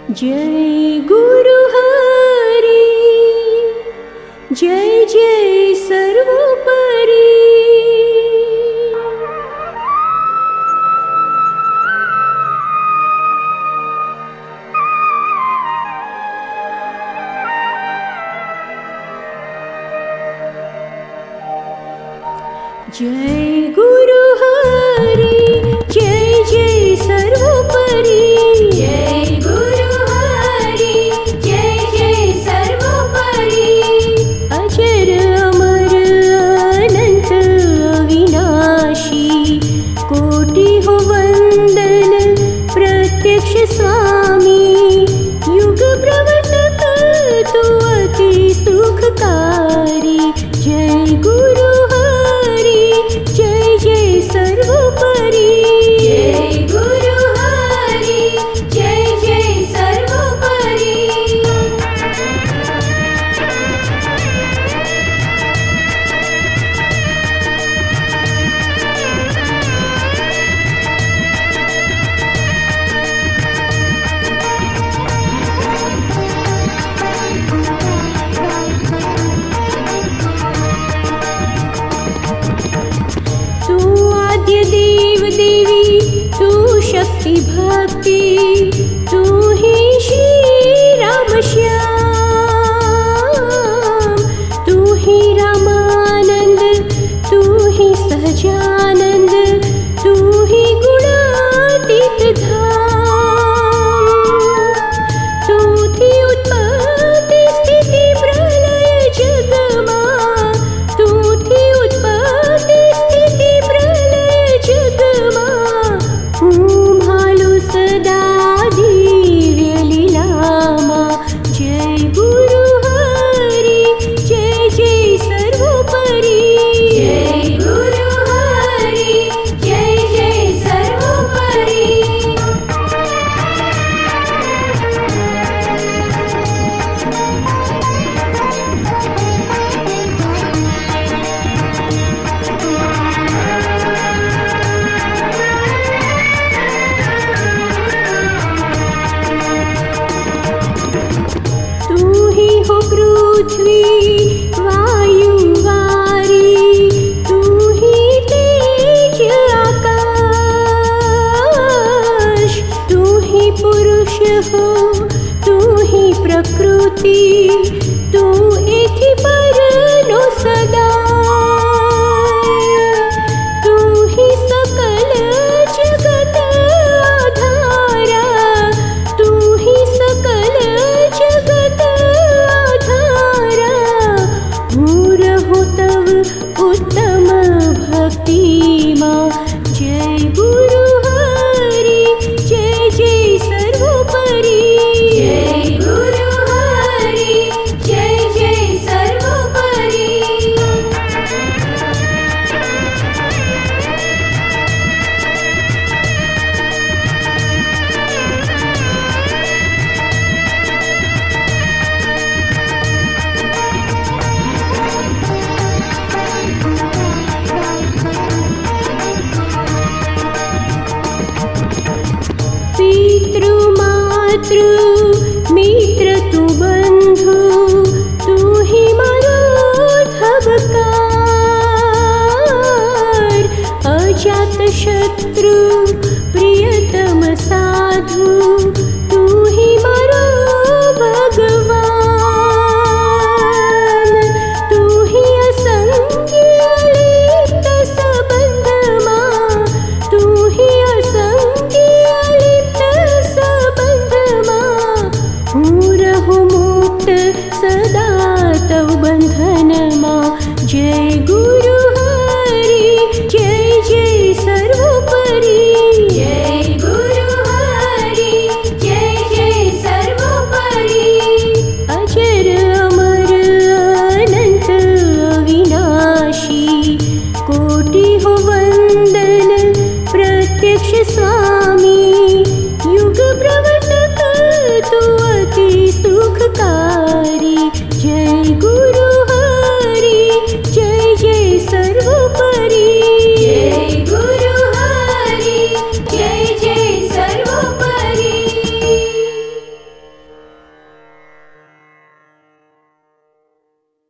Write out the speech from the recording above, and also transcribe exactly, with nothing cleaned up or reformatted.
जय गुरु हरि, जय जय सर्वोपरि। जय गुरु हरि, जय जय सर्वोपरि। जय गुरु हरि, जय जय सर्वोपरि। अजर अमर अनंत अविनाशी, कोटि हो वंदन प्रत्यक्ष स्वामी। युग प्रवर्तक तू अति सुखकारी। जय गुरु जय जय सर्वोपरि। जय गुरु हरि, जय जय सर्वोपरि। देव देवी तू शक्ति भक्ति, तू ही श्री राम श्याम। तू ही रामानंद, तू ही सहजानंद, तू ही गुणातीत धाम। तू थी उत्पत्ति स्थिति प्रलय जगमा, तू थी उत्पत्ति स्थिति प्रलय जगमा। भालू सदा दिव्य लीलामा। जय गुरु हरि, जय जय सर्वोपरि। जय गुरु हरि, जय जय सर्वोपरि। पृथ्वी वायु वारी, तू ही तेज आकाश। तू ही पुरुष हो, तू ही प्रकृति, तू एथि परनो सदा। तू ही सकल जगत आधारा, तू ही सकल जगत उत्तम भक्ति माँ। जय गुरु हरि, जय जय सर्वोपरि। जय गुरु हरि, जय जय सर्वोपरि। पितृ मातृ मित्र तू बंधु, तू ही मारो धबकार। अजात शत्रु